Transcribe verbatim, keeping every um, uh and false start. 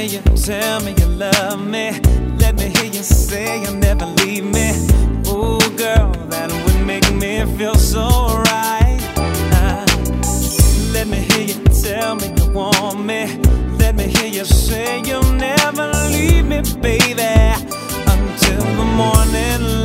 hear you tell me you love me. Let me hear you say you'll never leave me. Ooh, girl, that would make me feel so right. uh, Let me hear you tell me you want me. Let me hear you say you'll never leave me, baby, until the morning light.